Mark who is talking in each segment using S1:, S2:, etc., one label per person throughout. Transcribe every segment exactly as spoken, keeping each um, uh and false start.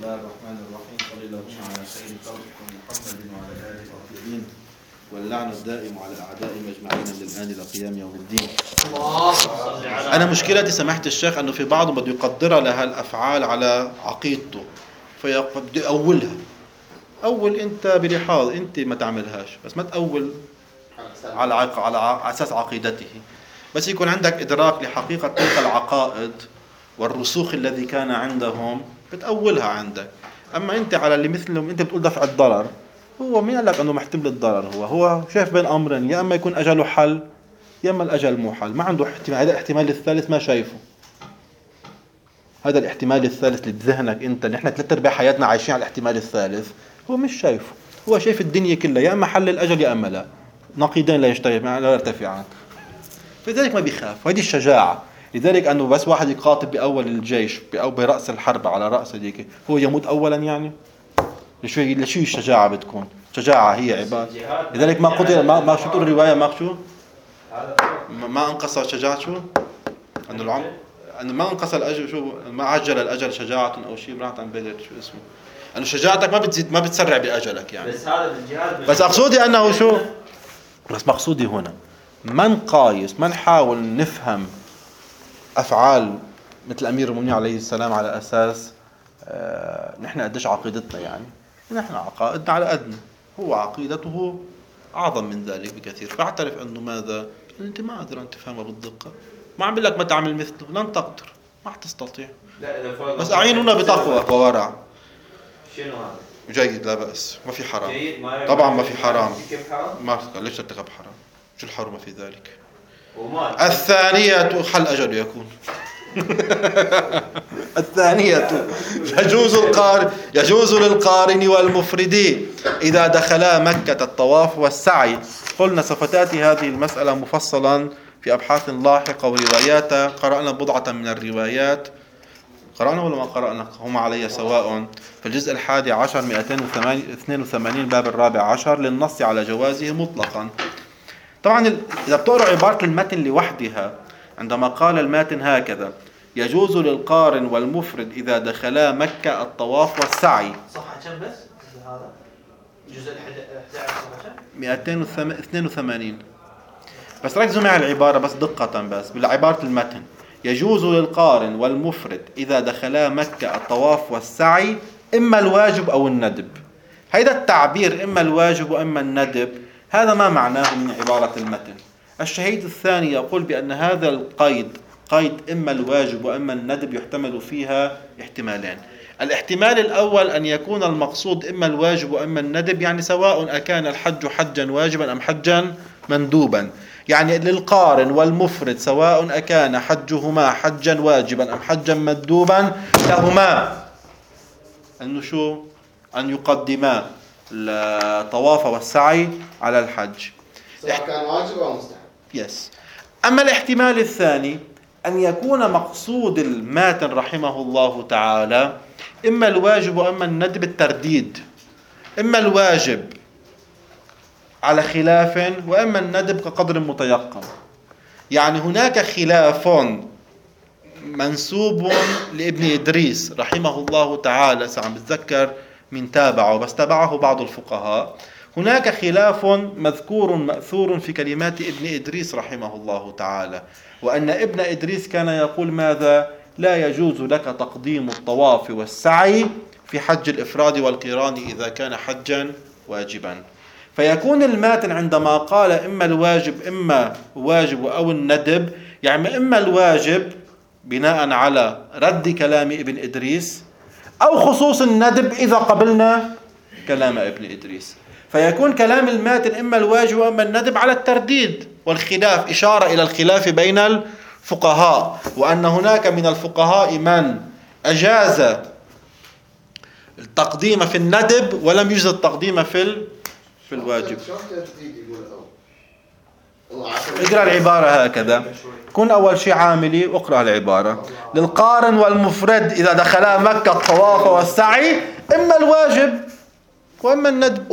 S1: الله الرحمن الرحيم. صلى الله على خير خلق محمد وعلى آله الطيبين، واللعن الدائم على أعدائهم أجمعين من الآن إلى قيام يوم الدين. أنا مشكلتي سماحة الشيخ أنه في بعضهم بده يقدر لها الأفعال على عقيدته، فبده يأولها. أول أنت بلحاظ أنت ما تعملهاش، بس ما تأول على عق... على أساس عقيدته، بس يكون عندك إدراك لحقيقة تلك العقائد والرسوخ الذي كان عندهم بتأولها عندك. أما أنت على اللي مثلهم أنت بتقول دفع الضرر، هو مين قال لك أنه محتمل الضرر؟ هو هو شايف بين أمرين، يا أما يكون أجله حل يا أما الأجل مو حل، ما عنده احتمال. هذا الاحتمال الثالث ما شايفه. هذا الاحتمال الثالث اللي بذهنك أنت، اللي إحنا ثلاث أرباع حياتنا عايشين على الاحتمال الثالث، هو مش شايفه. هو شايف الدنيا كلها يا أما حل الأجل يا أما لا، نقيضين لا يجتمعان لا يرتفعان. فلذلك ما بيخاف، وهذه الشجاعة. لذلك أنه بس واحد يقاتل بأول الجيش أو برأس الحرب على رأس هذيك، هو يموت أولا يعني. لشو لشو الشجاعة بتكون؟ شجاعة هي عبادة. لذلك ما قتل ما ما شو تقول الرواية ما شو ما انقص شجاعته، أنه العمر أنه ما انقص الأجل، شو ما عجل الأجل شجاعة أو شيء، راحت عن بالي شو اسمه، أنه شجاعتك ما بتزيد ما بتسرع بأجلك يعني.
S2: بس هذا بالجهاد.
S1: بس أقصدي أنه شو بس مقصودي هنا ما نقايس، ما نحاول نفهم أفعال مثل أمير المؤمنين عليه السلام على أساس آه نحن قديش عقيدتنا، يعني نحن عقائدنا على قدنا، هو عقيدته أعظم من ذلك بكثير. فاعترف أنه ماذا أنت ما قادر أن تفهمها بالدقة، ما عم بقول لك ما تعمل مثله، لن تقدر، ما حتستطيع. بس أعيننا بتقوى وورع.
S2: شنو هذا؟
S1: جيد، لا بأس، ما في حرام.
S2: ما
S1: طبعا ما في حرام.
S2: كيف حرام؟
S1: ما ليش ترتكب حرام؟ شو الحرمة في ذلك؟
S2: وما
S1: الثانية حل أجل يكون. الثانية يجوز القارن يجوز للقارن والمفرد إذا دخلا مكة الطواف والسعي. قلنا سوف تأتي هذه المسألة مفصلا في أبحاث لاحقة وروايات. قرأنا بضعة من الروايات، قرأنا ولا ما قرأنا؟ هم علي سواء. في الجزء الحادي عشر مئتين واثنين وثمانين باب الرابع عشر للنص على جوازه مطلقا. طبعا إذا بتقرأ عبارة المتن لوحدها، عندما قال الماتن هكذا: يجوز للقارن والمفرد إذا دخلا مكة الطواف والسعي.
S2: صفحة كم بس؟ هذا الجزء الأحد عشر صفحة
S1: مئتين واثنين وثمانين. بس ركزوا معي العبارة بس دقة، بس بالعبارة المتن: يجوز للقارن والمفرد إذا دخلا مكة الطواف والسعي إما الواجب أو الندب. هذا التعبير إما الواجب وإما الندب، هذا ما معناه من عبارة المتن. الشهيد الثاني يقول بأن هذا القيد قيد إما الواجب وإما الندب يحتمل فيها احتمالين. الاحتمال الأول أن يكون المقصود إما الواجب وإما الندب، يعني سواء أكان الحج حجا واجبا أم حجا مندوبا، يعني للقارن والمفرد سواء أكان حجهما حجا واجبا أم حجا مندوبا، لهما أنه شو أن يقدما الطواف والسعي على الحج،
S3: سواء كان واجب أو مستحب.
S1: يس. أما الاحتمال الثاني أن يكون مقصود الماتن رحمه الله تعالى إما الواجب وإما الندب الترديد، إما الواجب على خلاف وإما الندب كقدر متيقن. يعني هناك خلاف منسوب لابن إدريس رحمه الله تعالى، سأعم بتذكر من تابعه بس تابعه بعض الفقهاء. هناك خلاف مذكور مأثور في كلمات ابن إدريس رحمه الله تعالى، وأن ابن إدريس كان يقول ماذا؟ لا يجوز لك تقديم الطواف والسعي في حج الإفراد والقران إذا كان حجا واجبا. فيكون الماتن عندما قال إما الواجب إما واجب أو الندب، يعني إما الواجب بناء على رد كلام ابن إدريس، أو خصوص الندب إذا قبلنا كلام ابن إدريس. فيكون كلام الماتن إما الواجب وإما الندب على الترديد والخلاف، إشارة إلى الخلاف بين الفقهاء، وأن هناك من الفقهاء من أجاز التقديم في الندب ولم يجز التقديم في في الواجب. اقرأ العبارة هكذا، كن أول شيء عاملي واقرأ العبارة: للقارن والمفرد إذا دخلا مكة الطواف والسعي إما الواجب وإما الندب.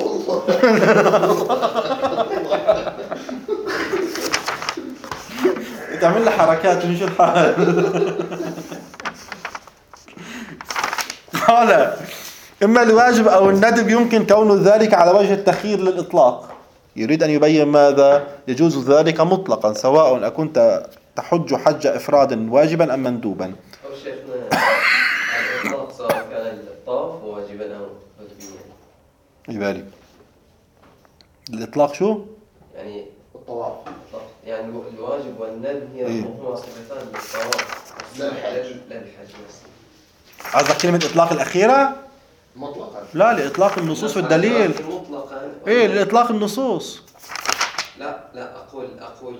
S1: تعمل لي حركات من شو الحال. قال إما الواجب أو الندب يمكن كون ذلك على وجه التخيير للإطلاق. يريد أن يبين ماذا؟ يجوز ذلك مطلقا سواء أكنت تحج حج إفراد واجبا أم مندوبا.
S4: أو شيخنا الإطلاق سواء كان الطواف واجبا أو واجبيا.
S1: يبالي الإطلاق شو؟
S4: يعني
S3: الطواف
S4: يعني الواجب والندب هي
S1: إيه؟
S4: هما صفتان للطواف
S3: لا الحج.
S4: لا الحج بس.
S1: قصدك كلمة إطلاق الأخيرة؟
S3: مطلقا.
S1: لا، لإطلاق النصوص في الدليل.
S4: مطلقا.
S1: إيه لإطلاق النصوص.
S4: لا لا أقول أقول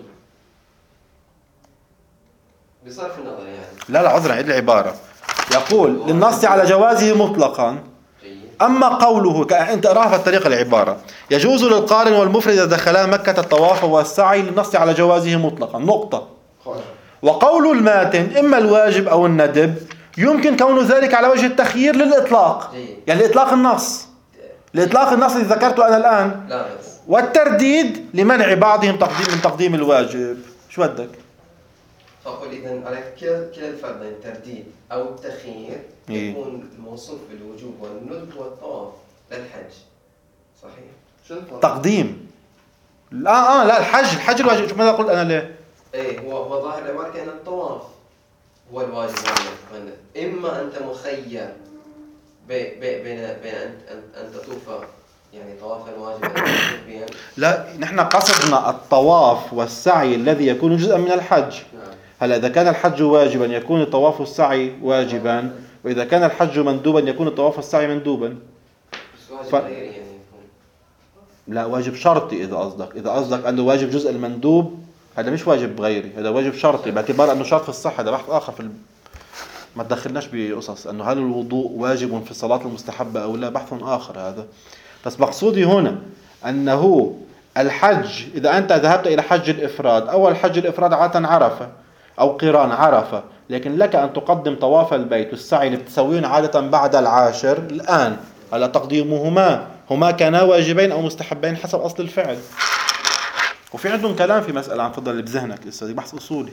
S4: بصرف النظر يعني.
S1: لا لا عذرا عيد العبارة. يقول للنص على جوازه مطلقا. أما قوله أنت أراها في الطريقة العبارة يجوز للقارن والمفرد إذا دخلا مكة الطواف والسعي للنص على جوازه مطلقا نقطة. وقول الماتن إما الواجب أو الندب يمكن كون ذلك على وجه التخيير للإطلاق، يعني لإطلاق النص لإطلاق النص اللي ذكرته أنا الآن،
S4: لا بس.
S1: والترديد لمنع بعضهم تقديم من تقديم الواجب. شو بدك؟
S4: فأقول إذن على كلا كلا الفرضين الترديد أو التخيير
S1: إيه؟
S4: يكون الموصوف بالوجوب والندب والطواف للحج. صحيح؟
S3: شو الفرق؟
S1: تقديم. لا آه لا الحج الحج الواجب. شو ماذا قلت أنا ليه؟
S4: إيه هو هو ظاهر العبارة كأن الطواف هو الواجب والندب. إما أنت مخير بي بي بين بين أن أن أن تطوف يعني طوافا واجبا نسبيا.
S1: لا نحن قصدنا الطواف والسعي الذي يكون جزءا من الحج. هلا إذا كان الحج واجبا يكون الطواف والسعي واجبا، وإذا كان الحج مندوبا يكون الطواف والسعي مندوبا.
S4: بس واجب
S1: ف...
S4: غيري يعني يكون.
S1: لا واجب شرطي. إذا قصدك إذا قصدك أنه واجب جزء المندوب هذا مش واجب غيري، هذا واجب شرطي باعتبار أنه شرط في الصحة. هذا بحث آخر في ال... ما تدخلناش بقصص أنه هل الوضوء واجب في الصلاة المستحبة أو لا، بحث آخر هذا. بس مقصودي هنا أنه الحج إذا أنت ذهبت إلى حج الإفراد، أول حج الإفراد عادة عرفة أو قران عرفة، لكن لك أن تقدم طواف البيت والسعي اللي بتسويهم عادة بعد العاشر الآن. هلا تقديمهما هما كانا واجبين أو مستحبين حسب أصل الفعل. وفي عندهم كلام في مسألة عن فضل اللي بذهنك لسه بحث أصولي.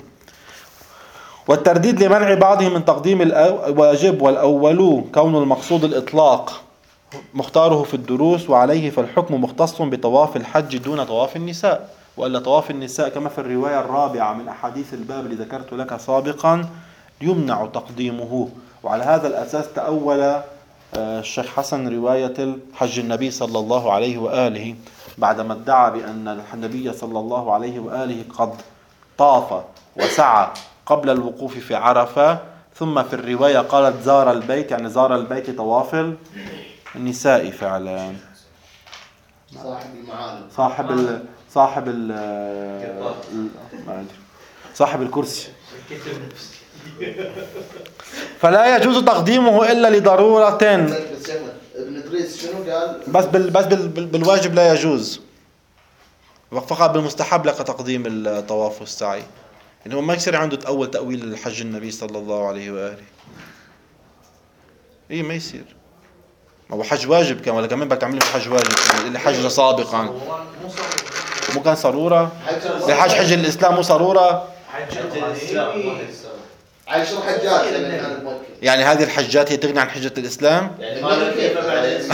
S1: والترديد لمنع بعضهم من تقديم الواجب، والأول كون المقصود الإطلاق مختاره في الدروس، وعليه فالحكم مختص بطواف الحج دون طواف النساء. وإلا طواف النساء كما في الرواية الرابعة من أحاديث الباب اللي ذكرت لك سابقا يمنع تقديمه. وعلى هذا الأساس تأول الشيخ حسن رواية حج النبي صلى الله عليه وآله بعدما ادعى بأن النبي صلى الله عليه وآله قد طاف وسعى قبل الوقوف في عرفة، ثم في الرواية قالت زار البيت، يعني زار البيت طواف النساء فعلا.
S3: صاحب المعالم
S1: صاحب ال صاحب ال ما أدري صاحب الكرسي. فلا يجوز تقديمه إلا لضرورة.
S3: بس شيخنا ابن ادريس شنو قال؟
S1: بس بال بس بال بالواجب لا يجوز، فقط بالمستحب لك تقديم الطواف والسعي. يعني هو ما يصير عنده تأول تأويل الحج النبي صلى الله عليه وآله. إيه ما يصير. ما هو حج واجب كمان، ولا كمان بدك تعمله حج واجب اللي حج سابقا مو كان صرورة. لحج حج الإسلام مو صرورة.
S2: حج الإسلام
S3: عشر حجات لما كانت مكة.
S1: يعني هذه الحجات هي تغني عن حجة الإسلام.
S2: يعني ما كيف بعدين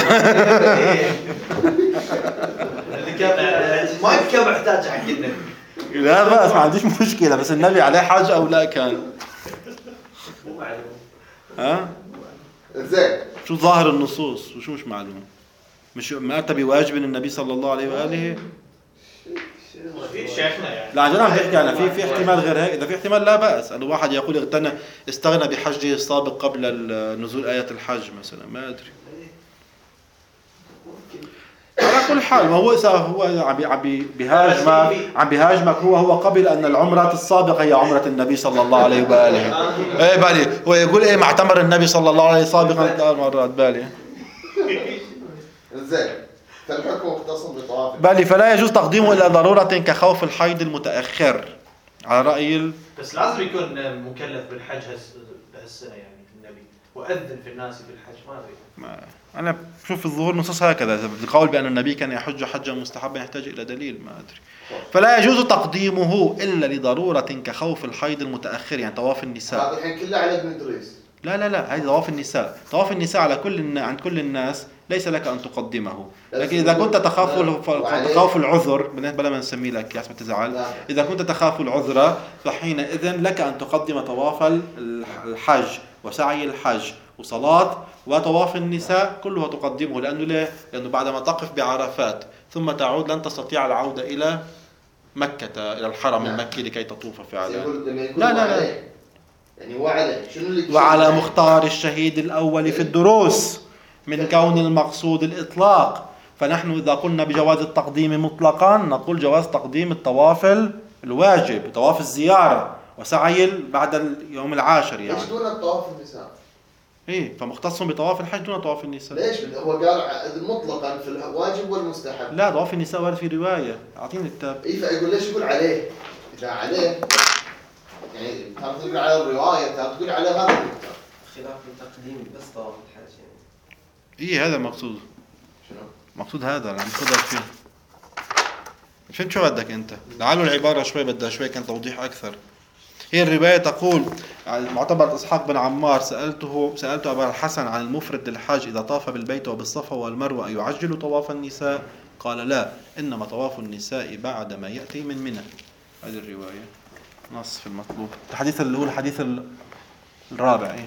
S2: اللي كان مكة محتاج حق النبي.
S1: لا بأس ما عنديش مشكلة، بس النبي عليه حج أو لا كان
S2: مو معلوم.
S1: ها
S3: زين
S1: شو ظاهر النصوص وشو مش معلوم؟ مش ما أتى بواجب النبي صلى الله عليه وآله.
S2: في شيخنا يعني
S1: لا عن جد عم بحكي أنا في في احتمال غير هيك. إذا في احتمال لا بأس أن الواحد يقول اغتنى استغنى بحجه السابق قبل نزول آية الحج مثلا، ما أدري. على كل حال ما هو هو عم عم بهاجمك عم بهاجمك هو هو قبل أن العمرة السابقة هي عمرة النبي صلى الله عليه وآله. إيه بالي هو يقول إيه معتمر النبي صلى الله عليه سابقا ثلاث مرات بالي.
S3: زين فالحكم مختص بطواف
S1: بالي فلا يجوز تقديمه إلا ضرورة كخوف الحيض المتأخر على رأي ال...
S2: بس لازم يكون مكلف بالحج هالسنة يعني النبي وأذن في الناس بالحج ما أدري.
S1: ما أنا بشوف الظهور نصوص هكذا القول بأن النبي كان يحج حجا مستحبا يحتاج إلى دليل ما أدري. فلا يجوز تقديمه إلا لضرورة كخوف الحيض المتأخر يعني طواف النساء.
S3: هذا الحين كله على ابن ادريس.
S1: لا لا لا، هذه طواف النساء. طواف النساء على كل الن... عند كل الناس ليس لك أن تقدمه، لكن إذا كنت تخاف تخاف العذر، بلا ما نسمي لك يا اسمع تزعل، إذا كنت تخاف العذر فحينئذ لك أن تقدم طواف الحج وسعي الحج وصلاة وطواف النساء كله تقدمه. لأنه ليه؟ لأنه بعدما تقف بعرفات ثم تعود لن تستطيع العودة إلى مكة، إلى الحرم المكي لكي تطوف فعلا.
S3: لا لا لا، يعني وعلى شنو اللي
S1: وعلى مختار الشهيد الأول في الدروس من كون المقصود الإطلاق. فنحن إذا قلنا بجواز التقديم مطلقا نقول جواز تقديم الطواف الواجب، طواف الزيارة وسعي بعد اليوم العاشر. يعني
S3: ليش دون الطواف النساء؟
S1: إيه، فمختص بطواف الحج دون طواف النساء.
S3: ليش؟ هو قال مطلقا في الواجب والمستحب.
S1: لا، طواف النساء ورد في رواية، أعطيني الكتاب.
S3: إيه، فيقول ليش يقول عليه؟ إذا عليه يعني ترى تقول على الرواية، ترى تقول على هذا الكتاب.
S4: خلاف التقديم بس طواف الحج يعني.
S1: إيه هذا مقصود.
S3: شنو؟
S1: مقصود هذا اللي عم تفضل فيه. فهمت شو بدك أنت؟ لعله العبارة شوي بدها شوي كان توضيح أكثر. هي الرواية تقول معتبر إسحاق بن عمار سألته سألت أبا الحسن عن المفرد للحج إذا طاف بالبيت وبالصفا والمروة أن يعجل طواف النساء؟ قال لا، إنما طواف النساء بعد ما يأتي من منى. هذه الرواية نص في المطلوب. الحديث اللي هو الحديث الرابع. إيه؟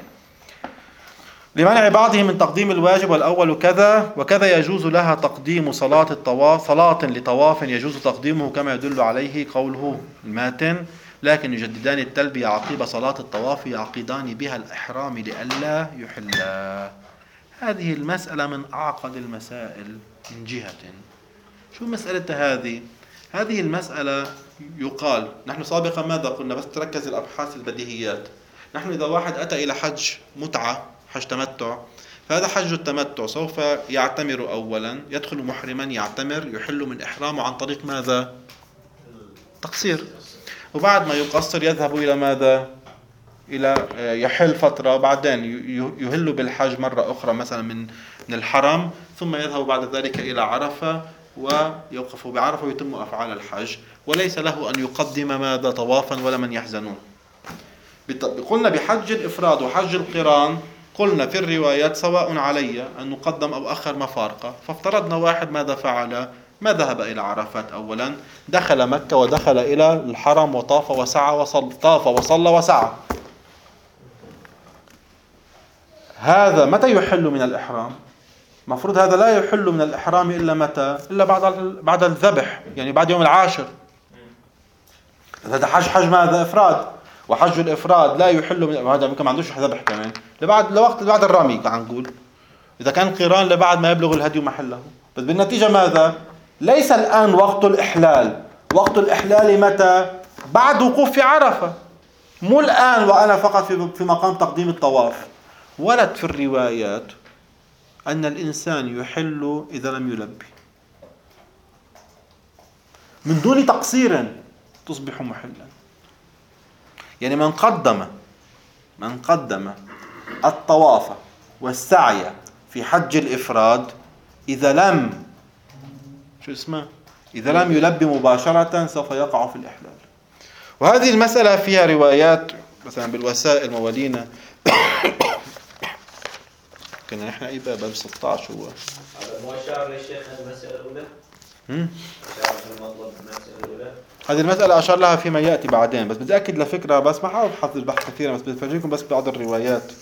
S1: لمنع بعضهم من تقديم الواجب والأول كذا وكذا يجوز لها تقديم صلاة الطواف صلاة لطواف يجوز تقديمه كما يدل عليه قوله الماتن لكن يجددان التلبية عقيب صلاة الطواف يعقدان بها الإحرام لئلا يحلا. هذه المسألة من أعقد المسائل من جهة. شو مسألة هذه؟ هذه المسألة يقال نحن سابقا ماذا قلنا؟ بس تركز الأبحاث البديهيات. نحن إذا واحد أتى إلى حج متعة، حج تمتع، فهذا حج التمتع سوف يعتمر أولا، يدخل محرما يعتمر، يحل من إحرامه عن طريق ماذا؟ تقصير. وبعد ما يقصر يذهب إلى ماذا؟ إلى يحل فترة وبعدين يهل بالحج مرة أخرى مثلا من من الحرم، ثم يذهب بعد ذلك إلى عرفة ويوقف بعرفة ويتم أفعال الحج، وليس له أن يقدم ماذا؟ طوافا ولا من يحزنون. قلنا بحج الإفراد وحج القران قلنا في الروايات سواء علي أن نقدم أو أخر مفارقة. فافترضنا واحد ماذا فعل؟ ما ذهب إلى عرفات أولا، دخل مكة ودخل إلى الحرم وطاف وسعى وصلى، طاف وصلى وسعى. هذا متى يحل من الإحرام؟ مفروض هذا لا يحل من الإحرام إلا متى؟ إلا بعد بعد الذبح، يعني بعد يوم العاشر. هذا حج حج ماذا؟ إفراد، وحج الإفراد لا يحل من هذا ممكن ما عندوش ذبح كمان لبعد لوقت بعد الرمي. تعال نقول إذا كان قيران لبعد ما يبلغ الهدي محله. بس بالنتيجة ماذا؟ ليس الآن وقت الإحلال. وقت الإحلال متى؟ بعد وقوف في عرفة، مو الآن وأنا فقط في في مقام تقديم الطواف. ورد في الروايات أن الإنسان يحل إذا لم يلبي من دون تقصير تصبح محلا. يعني من قدم من قدم الطواف والسعي في حج الإفراد إذا لم شو اسمه إذا لم يلبي مباشرة سوف يقع في الإحلال. وهذه المسألة فيها روايات مثلا بالوسائل موالينا كنا نحن أي باب باب ستة عشر هو
S2: مو أشار للشيخ المسألة الأولى؟
S1: هم؟
S2: أشار في المطلب المسألة الأولى؟
S1: هذه المسألة أشار لها فيما يأتي بعدين، بس بدي أكد لفكرة بس ما حاول أحضر البحث كثيرا، بس بفرجيكم بس بعض الروايات.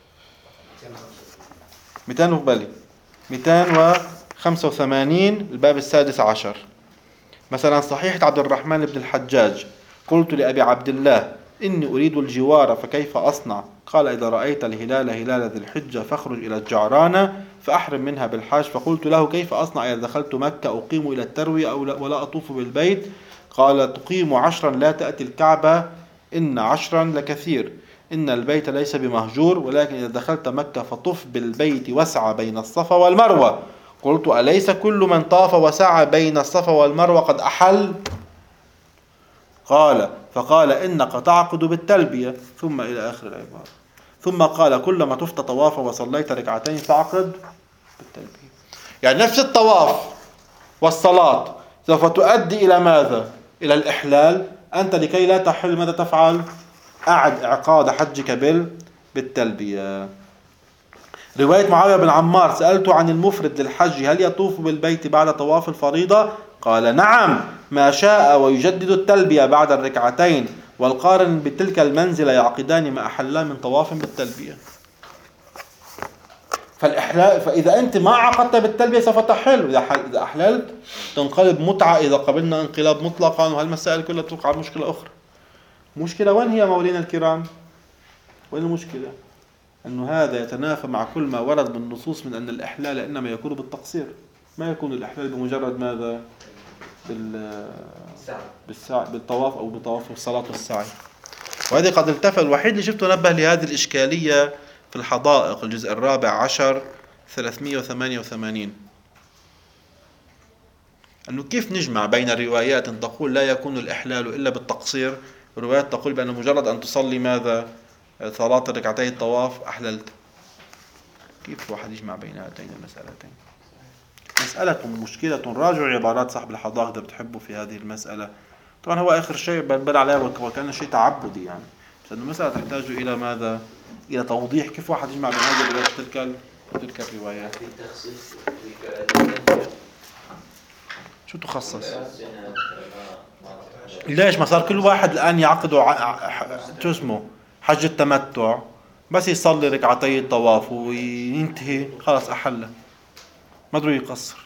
S1: مئتين وبالي مئتين وخمسة وثمانين الباب السادس عشر مثلا صحيحة عبد الرحمن بن الحجاج قلت لأبي عبد الله إني أريد الجوار فكيف أصنع؟ قال إذا رأيت الهلال هلال ذي الحجة فاخرج إلى الجعرانة فأحرم منها بالحاج. فقلت له كيف أصنع إذا دخلت مكة أقيم إلى التروية أو ولا أطوف بالبيت؟ قال تقيم عشرا لا تأتي الكعبة إن عشرا لكثير، إن البيت ليس بمهجور، ولكن إذا دخلت مكة فطف بالبيت واسعى بين الصفا والمروة. قلت أليس كل من طاف وسعى بين الصفا والمروة قد أحل؟ قال فقال إنك تعقد بالتلبية ثم إلى آخر العبارة. ثم قال كلما طفت طوافا وصليت ركعتين فعقد بالتلبية. يعني نفس الطواف والصلاة سوف تؤدي إلى ماذا؟ إلى الإحلال. أنت لكي لا تحل ماذا تفعل؟ أعد إعقاد حجك بالتلبية. رواية معاوية بن عمار: سألت عن المفرد للحج هل يطوف بالبيت بعد طواف الفريضة؟ قال: نعم، ما شاء، ويجدد التلبية بعد الركعتين، والقارن بتلك المنزلة يعقدان ما أحلا من طواف بالتلبية. فالإحلال، فإذا أنت ما عقدت بالتلبية سوف تحل، إذا أحللت تنقلب متعة، إذا قبلنا انقلاب مطلقا، وهالمسائل كلها توقع مشكلة أخرى. مشكلة وين هي مولانا الكرام؟ وين المشكلة؟ أنه هذا يتنافى مع كل ما ورد من نصوص من أن الإحلال إنما يكون بالتقصير، ما يكون الإحلال بمجرد ماذا؟ بال بالسعي بالطواف أو بطواف الصلاة والسعي. وهذه قد التفت الوحيد اللي شفته نبه لهذه الإشكالية في الحدائق الجزء الرابع عشر ثلاثمئة وثمانية وثمانين، أنه كيف نجمع بين روايات تقول لا يكون الإحلال إلا بالتقصير، وروايات تقول بأن مجرد أن تصلي ماذا؟ صلاة ركعتي الطواف أحللت. كيف الواحد يجمع بين هاتين المسألتين؟ مسألة مشكلة. راجعوا عبارات صاحب الحدائق إذا بتحبوا في هذه المسألة. طبعا هو آخر شيء بنبال عليه وكان شيء تعبدي يعني، بس أنه المسألة تحتاج إلى ماذا؟ إلى توضيح كيف واحد يجمع بين هذه الروايات تلك تلك الروايات. شو تخصص؟ ليش ما صار كل واحد الآن يعقدوا شو اسمه حج التمتع، بس يصلي ركعتي الطواف وينتهي خلاص أحل، ما ادري يقصر.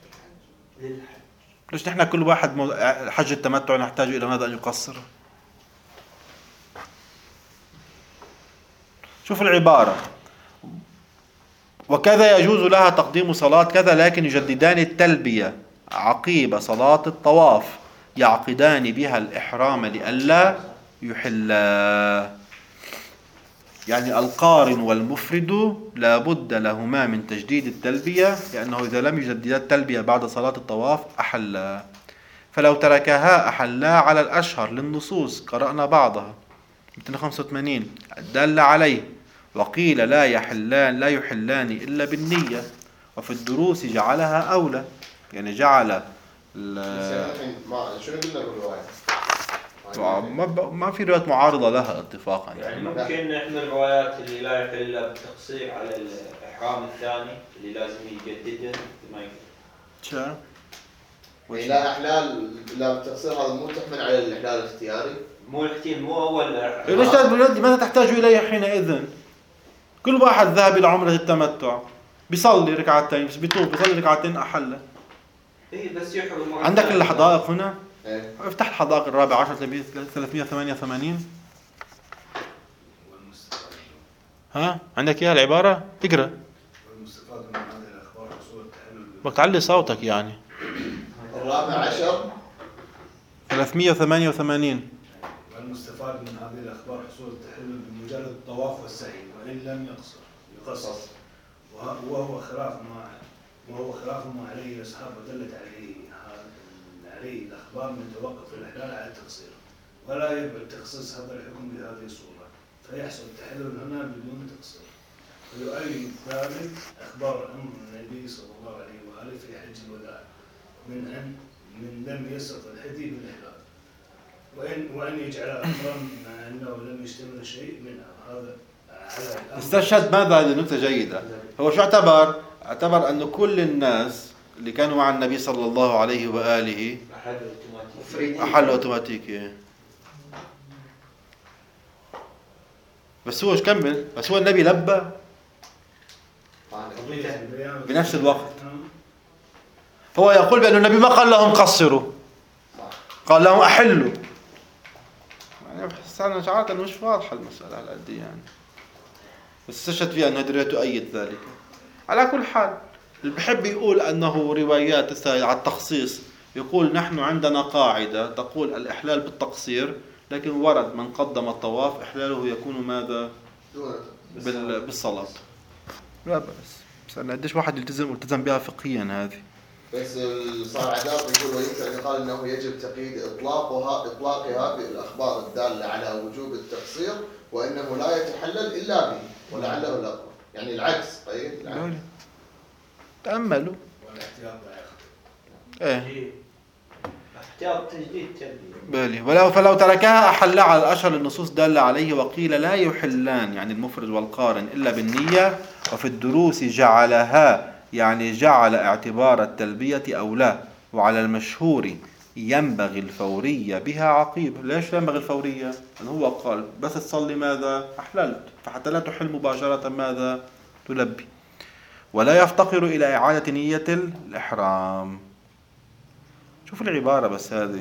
S1: ليش نحن كل واحد حج التمتع نحتاج إلى ماذا؟ أن يقصر. شوف العبارة: وكذا يجوز لها تقديم صلاة كذا، لكن يجددان التلبية عقيب صلاة الطواف، يعقدان بها الإحرام لئلا يحلا. يعني القارن والمفرد لا بد لهما من تجديد التلبية، لأنه إذا لم يجددا التلبية بعد صلاة الطواف أحلا، فلو تركها أحلا على الأشهر للنصوص قرأنا بعضها مئتين وخمسة وثمانين الدالة عليه، وقيل لا يحلان لا يحلان إلا بالنية، وفي الدروس جعلها أولى، يعني جعل
S3: شنو قلنا بالرواية؟
S1: ما ما في روايات معارضة لها اتفاقا
S5: يعني, يعني ممكن نحمل الروايات اللي لا يحل الا بالتقصير على الإحرام الثاني اللي لازم يجدده ما يقدر.
S1: شو؟
S3: لا إحلال لا بالتقصير، هذا مو تحمل على الإحلال الاختياري.
S5: مو الاختيار مو أول.
S1: ليش ماذا تحتاج إليه حينئذ؟ كل واحد ذهب إلى عمرة التمتع بيصلي ركعتين، بس بيطوف بيصلي ركعتين أحل.
S5: إيه بس يحرم.
S1: عندك الحدائق هنا؟
S3: إيه.
S1: افتح الحدائق الرابع عشر ثلاثمئة وثمانية وثمانين. ها عندك إياها العبارة؟ اقرأ.
S6: والمستفاد من هذه الأخبار حصول التحلل.
S1: بتعلي صوتك يعني.
S3: الرابع عشر
S1: ثلاثمئة وثمانية وثمانين.
S6: والمستفاد من هذه الأخبار حصول التحلل بمجرد الطواف والسعي وإن لم يقصر يقصر، وهو خلاف ما وهو خلاف ما عليه الأصحاب ودلت عليه عليه الأخبار من توقف الإحلال على التقصير، ولا يبعد تخصيص هذا الحكم بهذه الصورة، فيحصل التحلل هنا بدون تقصير. ويؤيد ذلك أخبار أمر النبي صلى الله عليه وآله في حج الوداع من أن من لم يسق الهدي بالإحلال، وإن وأن يجعل أمرا مع أنه لم يشتمل شيء منها. هذا على
S1: استشهد ماذا؟ هذه نكتة جيدة. هو شو اعتبر؟ اعتبر أن كل الناس اللي كانوا مع النبي صلى الله عليه وآله أحلوا أوتوماتيكي. بس هو ايش كمل؟ بس هو النبي لبى بنفس الوقت. هو يقول بأن النبي ما قال لهم قصروا، قال لهم أحلوا. يعني بحس أنا شعرت أنه مش واضحة المسألة على قد يعني، بس استشهد فيها أن هذه الرواية تؤيد ذلك. على كل حال اللي بحب يقول أنه روايات على التخصيص، يقول نحن عندنا قاعدة تقول الإحلال بالتقصير، لكن ورد من قدم الطواف إحلاله يكون ماذا؟ بالصلاة. لا بس بس أنا قديش واحد يلتزم والتزم بها فقهيا هذه.
S3: بس صار عداد يقول ويمكن قال انه يجب تقييد اطلاقها اطلاقها بالاخبار الداله على وجوب التقصير، وانه لا يتحلل الا به ولعله الاقرب، يعني العكس. طيب العكس.
S1: تأملوا.
S6: والاحتياط لا يخطئ.
S1: ايه
S5: احتياط تجديد تلبية.
S1: بالي ولو فلو تركها أحل على الأشهر النصوص دالة عليه، وقيل لا يحلان يعني المفرد والقارن إلا بالنية، وفي الدروس جعلها يعني جعل اعتبار التلبية أو لا، وعلى المشهور ينبغي الفورية بها عقيب. ليش ينبغي الفورية؟ لأنه هو قال بس تصلي ماذا؟ أحللت، فحتى لا تحل مباشرة ماذا؟ تلبي. ولا يفتقر إلى إعادة نية الإحرام. شوف العبارة بس هذه،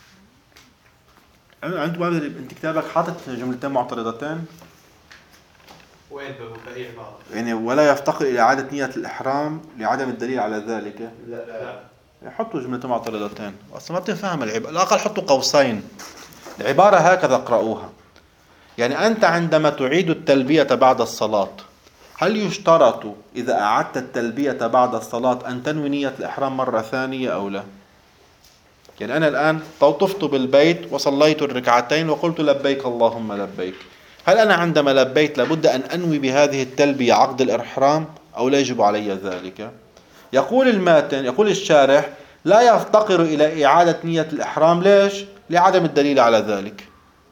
S1: أنت أنت كتابك حاطط جملتين معترضتين.
S2: وين بأي عبارة؟
S1: يعني ولا يفتقر إلى إعادة نية الإحرام لعدم الدليل على ذلك.
S2: لا لا
S1: حطوا جملتين معترضتين، أصلا ما بتفهم العبارة. الأقل حطوا قوسين. العبارة هكذا اقرأوها، يعني أنت عندما تعيد التلبية بعد الصلاة، هل يشترط إذا أعدت التلبية بعد الصلاة أن تنوي نية الإحرام مرة ثانية أو لا؟ يعني أنا الآن طفت بالبيت وصليت الركعتين وقلت لبيك اللهم لبيك، هل أنا عندما لبيت لابد أن أنوي بهذه التلبية عقد الإحرام أو لا يجب علي ذلك؟ يقول الماتن، يقول الشارح لا يفتقر إلى إعادة نية الإحرام. ليش؟ لعدم الدليل على ذلك.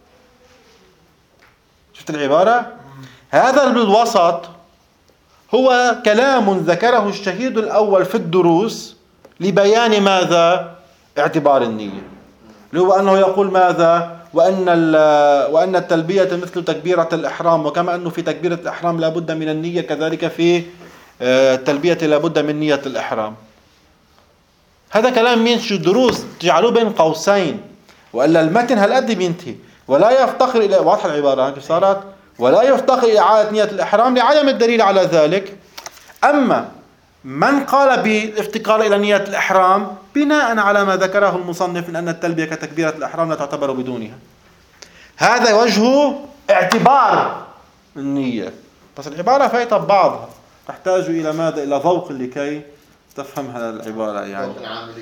S1: شفت العبارة؟ هذا بالوسط هو كلام ذكره الشهيد الأول في الدروس لبيان ماذا؟ اعتبار النية، اللي هو أنه يقول ماذا؟ وأن وأن التلبية مثل تكبيرة الإحرام، وكما أنه في تكبيرة الإحرام لا بد من النية كذلك في التلبية لا بد من نية الإحرام. هذا كلام مين؟ شو دروس تجعلوه بين قوسين، وإلا المتن هالقد بينتهي. ولا يفتقر إلى، واضحة العبارة كيف صارت؟ ولا يفتقر إلى إعادة نية الإحرام لعدم الدليل على ذلك. أما من قال بالافتقار إلى نية الإحرام بناء على ما ذكره المصنف من أن التلبية كتكبيرة الإحرام لا تعتبر بدونها، هذا وجه اعتبار النية. بس العبارة فايتة ببعضها، تحتاج إلى ماذا؟ إلى ذوق لكي تفهم هذه العبارة. يعني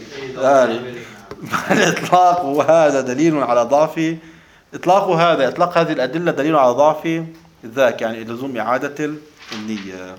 S1: الإطلاق وهذا دليل على ضعف إطلاق هذا إطلاق هذه الأدلة دليل على ضعف ذاك، يعني لزوم إعادة النية.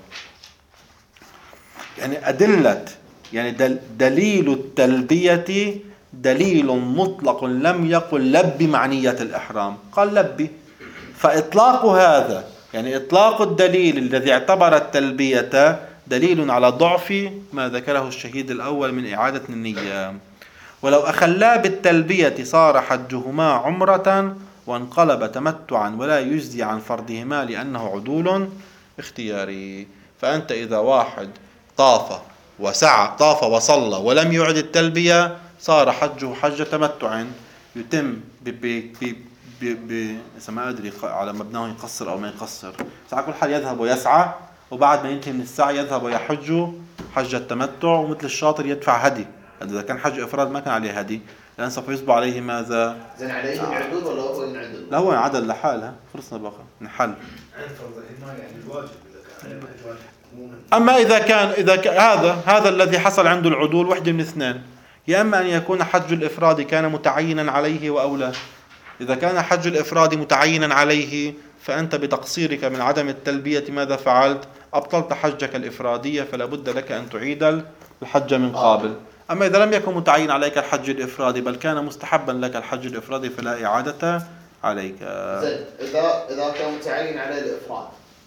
S1: يعني أدلة يعني دل دليل التلبية دليل مطلق، لم يقل لبي مع نية الإحرام، قال لبي. فإطلاق هذا يعني إطلاق الدليل الذي اعتبر التلبية دليل على ضعف ما ذكره الشهيد الأول من إعادة النية. ولو أخلا بالتلبية صار حجهما عمرة وانقلب تمتعا ولا يجزي عن فرضهما لأنه عدول اختياري. فأنت إذا واحد طاف وسعى طاف وصلى ولم يعد التلبية صار حجه حج تمتع يتم ب ب ب ب ما أدري على مبناه يقصر أو ما يقصر، على كل حال يذهب ويسعى، وبعد ما ينتهي من السعي يذهب ويحج حج التمتع، ومثل الشاطر يدفع هدي. إذا كان حج إفراد ما كان عليه هدي، لأن سوف يصبح عليه ماذا؟
S3: زين عليه ينعدل ولا هو ينعدل؟
S1: لا هو ينعدل لحالها، فرصنا بقى نحل.
S6: عند فرض الإمام يعني الواجب إذا كان الواجب.
S1: أما إذا كان إذا كان هذا هذا الذي حصل عنده العدول وحده من اثنين، يا إما أن يكون حج الإفراد كان متعينا عليه وأولى. إذا كان حج الإفراد متعينا عليه فأنت بتقصيرك من عدم التلبية ماذا فعلت؟ أبطلت حجك الإفرادية، فلا بد لك أن تعيد الحج من قابل. أما إذا لم يكن متعين عليك الحج الإفرادي بل كان مستحبا لك الحج الإفرادي فلا إعادة عليك.
S3: زين إذا إذا كان متعين عليه الإفراد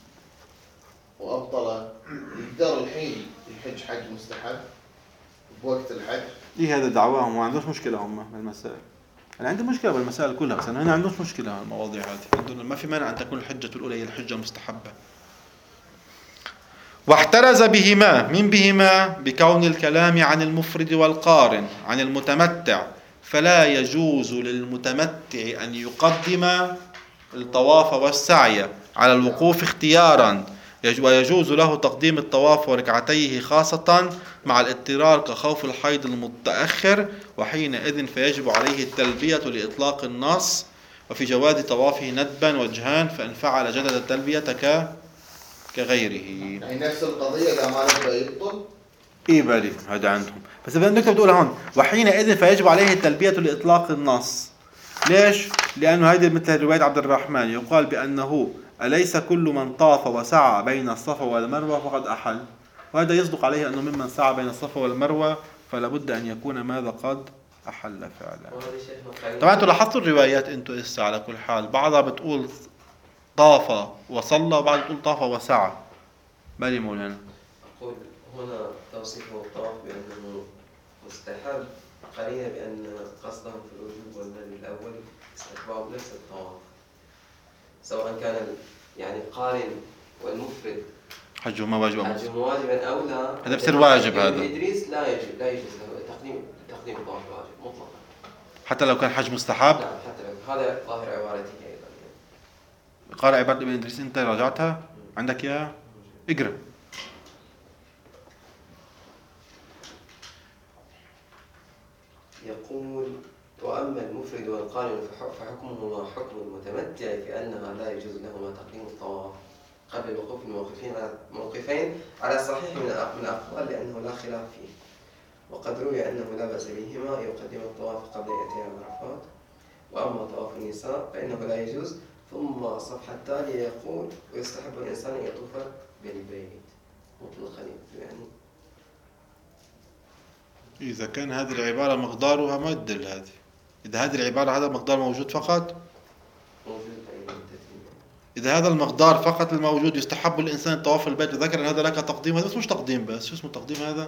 S3: وأبطل، يقدر الحين يحج حج مستحب بوقت الحج؟
S1: إيه هذا دعواهم، ما عندوش مشكلة هم بالمسائل. أنا عندي مشكلة بالمسائل كلها، بس أنا هنا عندوش مشكلة المواضيع هذه، عندنا ما في مانع أن تكون الحجة الأولى هي الحجة المستحبة. واحترز بهما، من بهما؟ بكون الكلام عن المفرد والقارن عن المتمتع، فلا يجوز للمتمتع أن يقدم الطواف والسعي على الوقوف اختيارا، ويجوز له تقديم الطواف وركعتيه خاصة مع الاضطرار كخوف الحيض المتأخر، وحينئذ فيجب عليه التلبية لإطلاق النص، وفي جواز طوافه ندبا وجهان، فإن فعل جدد التلبية ك كغيره.
S3: يعني نفس القضية إذا ما نبدأ يبطل؟
S1: إيه بالي هذا عندهم، بس بدنا نكتب تقول هون وحينئذ فيجب عليه التلبية لإطلاق النص. ليش؟ لأنه هذه مثل رواية عبد الرحمن يقال بأنه أليس كل من طاف وسعى بين الصفا والمروة فقد أحل، وهذا يصدق عليه أنه ممن سعى بين الصفا والمروة فلا بد أن يكون ماذا قد أحل فعلا.
S4: وهذا شيخنا قريب.
S1: طبعا أنتوا لاحظتوا الروايات أنتوا إسا على كل حال، بعضها بتقول طاف وصلى وبعضها بتقول طاف وسعى. بالي مولانا.
S4: أقول هنا توصيفه الطواف بأنه مستحب قرينة بأن قصدهم في الوجوب والبدء الأول استحباب نفس الطواف، سواء كان يعني قارن والمفرد
S1: حجهما واجب أو
S4: حجهم واجبا أو لا.
S1: هذا بصير واجب هذا.
S4: إدريس لا يجب لا يجوز له تقديم تقديم الطواف واجب مطلقا.
S1: حتى لو كان حج مستحب.
S4: نعم حتى لو هذا ظاهر عبارته أيضا.
S1: قارئ عبارة ابن إدريس أنت راجعتها؟ عندك إياها؟ اقرأ.
S4: يقول وأما المفرد والقارن فحكمهما حكم المتمتع في أنها لا يجوز لهما تقديم الطواف قبل الوقوف الموقفين على موقفين على الصحيح من من الأقوال لأنه لا خلاف فيه. وقد روي أنه لا بأس بهما يقدم الطواف قبل إتيان عرفات. وأما طواف النساء فإنه لا يجوز. ثم الصفحة التالية يقول ويستحب الإنسان أن يطوف بالبيت مطلقا يعني.
S1: إذا كان هذه العبارة مقدارها ما تدل هذه. إذا هذه العبارة هذا المقدار موجود فقط. إذا هذا المقدار فقط الموجود يستحب الإنسان الطواف البيت وذكر أن هذا لك تقديم، هذا مش تقديم بس. شو اسمه تقديم هذا؟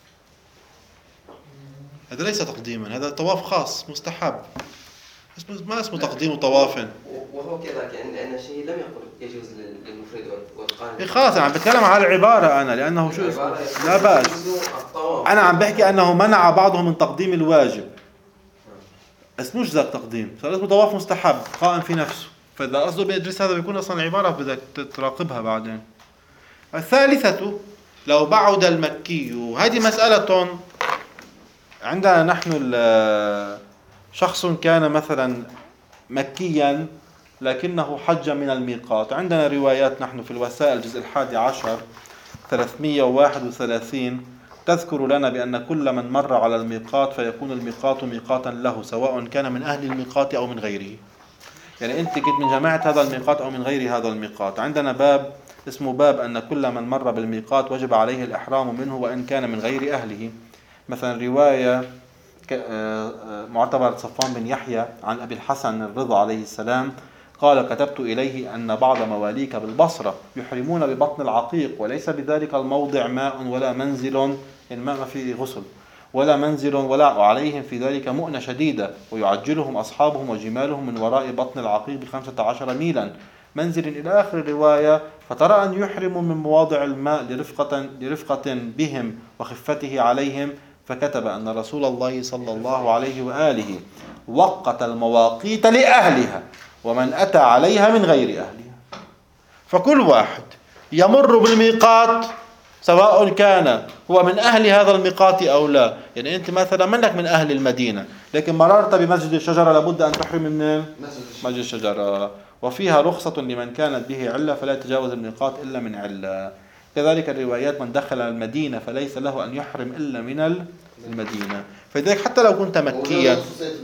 S1: هذا ليس تقديما، هذا طواف خاص مستحب. اسمه ما اسمه تقديم طواف.
S4: وهو كذلك أن شيء لم يقل يجوز للمفرد والقارن.
S1: إيه خلاص أنا عم بتكلم على العبارة أنا لأنه شو اسمه لا بأس. أنا عم بحكي أنه منع بعضهم من تقديم الواجب. بس مش ذاك تقديم، صار اسمه طواف مستحب قائم في نفسه. فإذا قصده بيدرس هذا بيكون أصلا العبارة بدك تراقبها بعدين. الثالثة لو بعد المكي، وهذه مسألة عندنا نحن شخص كان مثلا مكيا لكنه حج من الميقات. عندنا روايات نحن في الوسائل الجزء الحادي عشر ثلاثمئة وواحد وثلاثين تذكر لنا بأن كل من مر على الميقات فيكون الميقات ميقاتا له سواء كان من أهل الميقات أو من غيره. يعني أنت كنت من جماعة هذا الميقات أو من غير هذا الميقات. عندنا باب اسمه باب أن كل من مر بالميقات وجب عليه الإحرام منه وإن كان من غير أهله. مثلا رواية معتبر صفوان بن يحيى عن أبي الحسن الرضا عليه السلام قال كتبت إليه أن بعض مواليك بالبصرة يحرمون ببطن العقيق وليس بذلك الموضع ماء ولا منزل، الماء ما فيه غسل ولا منزل ولا عليهم في ذلك مؤنة شديدة ويعجلهم أصحابهم وجمالهم من وراء بطن العقيق بخمسة عشر ميلا منزل إلى آخر الرواية. فترى أن يحرموا من مواضع الماء لرفقة, لرفقة بهم وخفته عليهم. فكتب أن رسول الله صلى الله عليه وآله وقت المواقيت لأهلها ومن أتى عليها من غير أهلها. فكل واحد يمر بالميقات سواء كان هو من أهل هذا الميقات أو لا. يعني أنت مثلا منك من أهل المدينة لكن مررت بمسجد الشجرة لابد أن تحرم من مسجد الشجرة، وفيها رخصة لمن كانت به علة فلا يتجاوز الميقات إلا من علة. كذلك الروايات من دخل المدينة فليس له أن يحرم إلا من المدينة. فلذلك حتى لو كنت مكيا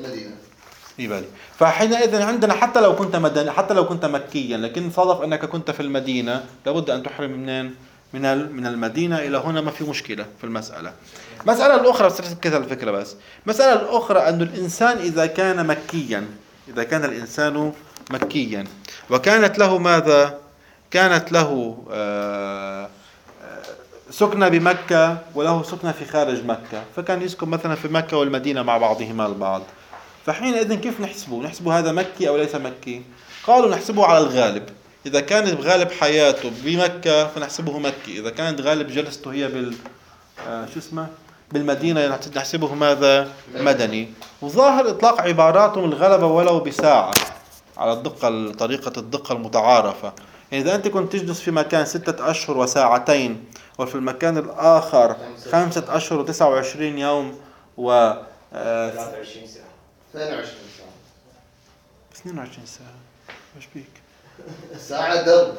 S1: يبالي فحينئذ عندنا حتى لو كنت مدن حتى لو كنت مكيا لكن صادف أنك كنت في المدينة لابد أن تحرم منين من من المدينة إلى هنا. ما في مشكلة في المسألة. مسألة الأخرى بس كذا الفكرة بس مسألة الأخرى أن الإنسان إذا كان مكيا إذا كان الإنسان مكيا وكانت له ماذا كانت له آه سكنة بمكة وله سكنة في خارج مكة، فكان يسكن مثلا في مكة والمدينة مع بعضهما البعض. فحينئذ كيف نحسبه نحسبه هذا مكي أو ليس مكي؟ قالوا نحسبه على الغالب. إذا كانت غالب حياته بمكة فنحسبه مكي، إذا كانت غالب جلسته هي بال آه شو اسمه بالمدينة نحسبه ماذا مدني. وظاهر إطلاق عباراتهم الغلبة ولو بساعة على الدقة طريقة الدقة المتعارفة. يعني إذا أنت كنت تجلس في مكان ستة أشهر وساعتين وفي المكان الآخر خمسة أشهر وتسعة وعشرين يوم و
S5: ثلاثة وعشرين ساعة
S3: اثنين وعشرين ساعة
S1: اثنين وعشرين ساعة مش بيك
S3: ساعة درب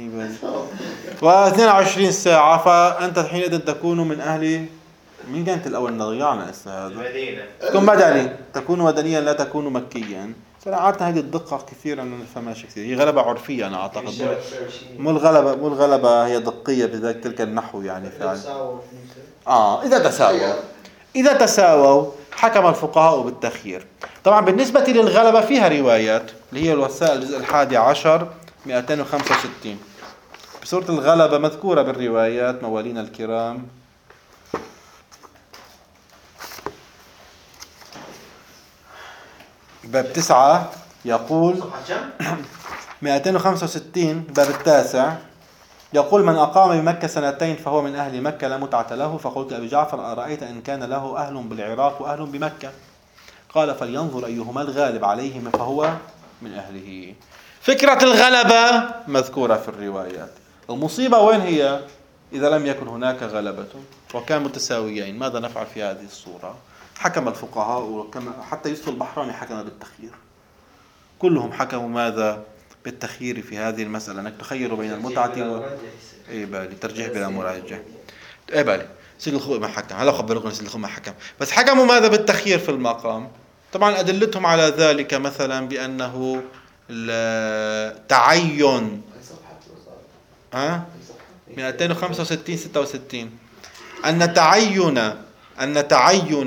S1: واثنين وعشرين ساعة. فأنت حينئذ تكون من أهل من كانت الأول ضيعنا اسمها هذا
S5: المدينة
S1: تكون مدني تكون مدنيا لا تكون مكيا. ساعتنا هذه الدقة كثيرا ما نفهمهاش كثير. هي غلبة عرفية أنا أعتقد مو الغلبة مو الغلبة هي دقية بذلك تلك النحو يعني فعلا. آه إذا تساوى إذا تساووا حكم الفقهاء بالتخيير. طبعا بالنسبة للغلبة فيها روايات اللي هي الوسائل الجزء الحادي عشر مئتين وخمسة وستين. بسورة الغلبة مذكورة بالروايات موالينا الكرام باب تسعة يقول مئتين وخمسة وستين باب التاسع يقول من أقام بمكة سنتين فهو من أهل مكة لا متعة له. فقلت أبي جعفر أرأيت إن كان له أهل بالعراق وأهل بمكة؟ قال فلينظر أيهما الغالب عليهما فهو من أهله. فكرة الغلبة مذكورة في الروايات. المصيبة وين هي؟ إذا لم يكن هناك غلبة وكان متساويين ماذا نفعل في هذه الصورة؟ حكم الفقهاء حتى يوسف البحراني حكم بالتخيير، كلهم حكموا ماذا؟ بالتخيير في هذه المسألة، أنك تخير بين المتعة و... إيه بالي ترجيح بلا مراجعة. إيه بالي سيد الخوئ ما حكم، هلا خبركم سيد الخوئ ما حكم، بس حكموا ماذا؟ بالتخيير في المقام. طبعا أدلتهم على ذلك مثلا بأنه التعين ها مئتين وخمسة وستين ستة وستين أن تعين أن تعين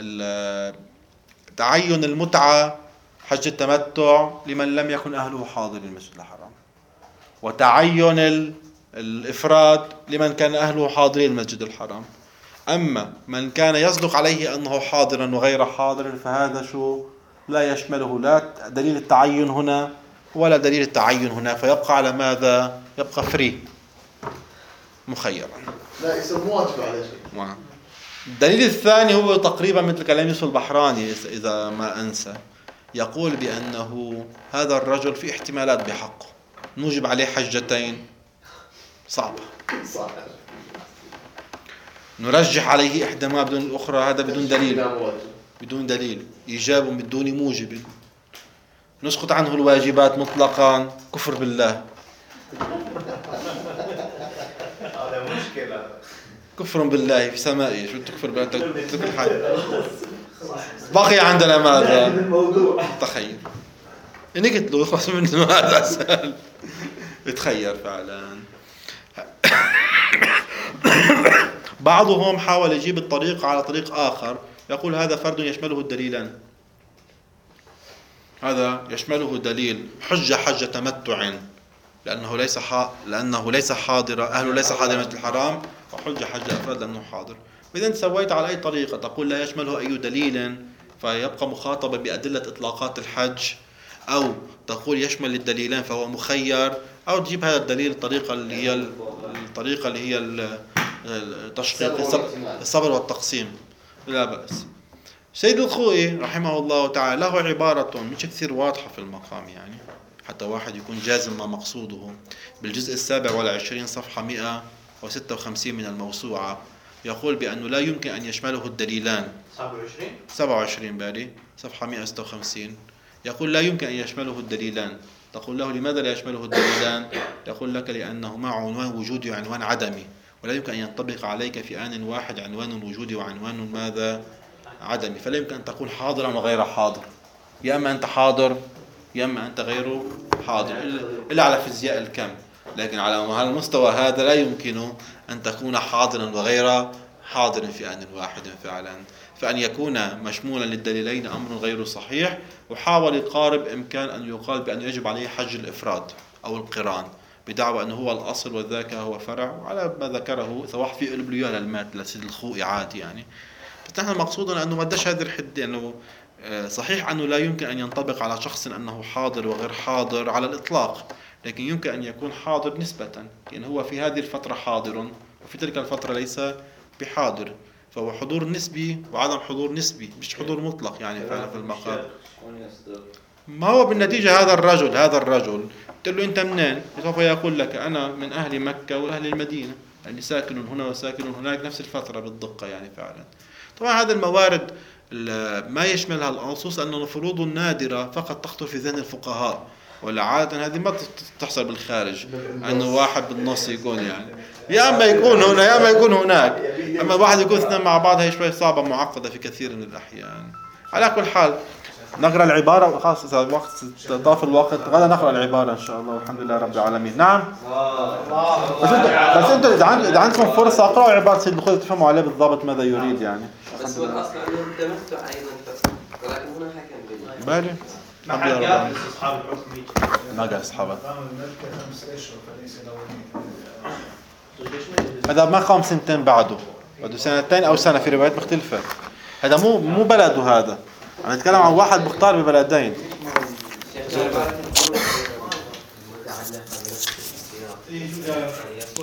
S1: تعين المتعة حج التمتع لمن لم يكن أهله حاضر المسجد الحرام، وتعين الإفراد لمن كان أهله حاضرين المسجد الحرام. أما من كان يصدق عليه أنه حاضرا وغير حاضر فهذا شو لا يشمله لا دليل التعين هنا ولا دليل التعين هنا، فيبقى على ماذا؟ يبقى فري مخيرا،
S3: لا يصير مو واجب على شيء.
S1: الدليل الثاني هو تقريبا مثل كلام يوسف البحراني إذا ما أنسى، يقول بأنه هذا الرجل في احتمالات بحقه نوجب عليه حجتين صعبة،
S3: صح.
S1: نرجح عليه إحداهما بدون الأخرى، هذا بدون دليل، بدون دليل إيجاب بدون موجب، نسقط عنه الواجبات مطلقا، كفر بالله.
S2: هذا مشكلة،
S1: كفر بالله في سمائه، شو تكفر بالله؟ تكفر حاجة. بقي عندنا ماذا؟ تخيل إنك تلو يخلص منه هذا سهل، يتخير فعلا. بعضهم حاول يجيب الطريق على طريق آخر، يقول هذا فرد يشمله الدليلان، هذا يشمله دليل حجة حجة تمتع لأنه ليس حا... لأنه ليس حاضر أهله ليس حاضر المسجد الحرام، وحجة حجة أفراد لأنه حاضر. وإذا سويت على أي طريقة تقول لا يشمله أي دليل فيبقى مخاطبا بأدلة إطلاقات الحج، أو تقول يشمل الدليلان فهو مخير، أو تجيب هذا الدليل الطريقة اللي هي الطريقة اللي هي التشقيق الصبر والتقسيم لا بأس. سيد الخوئي رحمه الله تعالى له عبارة مش كثير واضحة في المقام، يعني حتى واحد يكون جازم ما مقصوده، بالجزء السابع والعشرين صفحة مئة وستة وخمسين من الموسوعة، يقول بأنه لا يمكن أن يشمله الدليلان.
S2: سبعة وعشرين
S1: سبعة وعشرين بالي صفحة مئة وستة وخمسين، يقول لا يمكن أن يشمله الدليلان. تقول له لماذا لا يشمله الدليلان؟ يقول لك لأنه مع عنوان وجودي وعنوان عدمي، ولا يمكن أن ينطبق عليك في آن واحد عنوان الوجود وعنوان ماذا؟ عدمي، فلا يمكن أن تكون حاضرا وغير حاضر، يا أما أنت حاضر يا أما أنت غير حاضر، إلا على فيزياء الكم. لكن على المستوى هذا لا يمكن أن تكون حاضرا وغير حاضر في آن واحد فعلا. فأن يكون مشمولا للدليلين أمر غير صحيح، وحاول يقارب إمكان أن يقال بأن يجب عليه حج الإفراد أو القران بدعوى أنه هو الأصل وذاك هو فرع، وعلى ما ذكره سواح في البليون المات لسيد الخوئي عادي يعني. بس نحن مقصودنا أنه ما اداش هذه الحدة، أنه صحيح أنه لا يمكن أن ينطبق على شخص أنه حاضر وغير حاضر على الإطلاق، لكن يمكن أن يكون حاضر نسبة، لأن هو في هذه الفترة حاضر وفي تلك الفترة ليس بحاضر، فهو حضور نسبي وعدم حضور نسبي، مش حضور مطلق يعني فعلا في المقام. ما هو بالنتيجة هذا الرجل هذا الرجل قلت له أنت منين؟ سوف يقول لك أنا من أهل مكة وأهل المدينة، يعني ساكن هنا وساكن هناك نفس الفترة بالدقة يعني فعلا. طبعا هذا الموارد ما يشملها النصوص، أن الفروض النادرة فقط تخطر في ذهن الفقهاء، ولا عادة هذه ما تحصل بالخارج، أنه واحد بالنص يكون يعني يا أما يكون هنا يا أما يكون هناك، أما واحد يكون اثنين مع بعض هي شوي صعبة معقدة في كثير من الأحيان. على كل حال نقرأ العبارة خلاص إذا وقت طاف الوقت غدا نقرأ العبارة إن شاء الله والحمد لله رب العالمين. نعم. بس أنتوا بس أنتوا إذا عند- إذا عندكم فرصة اقرأوا عبارة سيد الخدري تفهموا عليه بالضبط ماذا يريد يعني.
S4: بس هو الأصل أنه التمتع أيضا تصح، ولكن هنا حكم بالله.
S1: بالي.
S2: مع
S1: الحمد لله رب
S2: حد
S1: العالمين.
S2: جالس اصحاب الحكم يجي.
S1: ما قال أصحابه.
S6: قام الملكة خمس أشهر فليس له ولي.
S1: هذا ما قام سنتين بعده، بعده سنتين أو سنة في روايات مختلفة. هذا مو مو بلده هذا. عم نتكلم عن واحد مختار ببلدين.
S4: شيخ عبارة الخروج
S7: المتعلقة بنفس السياق، يعني يقول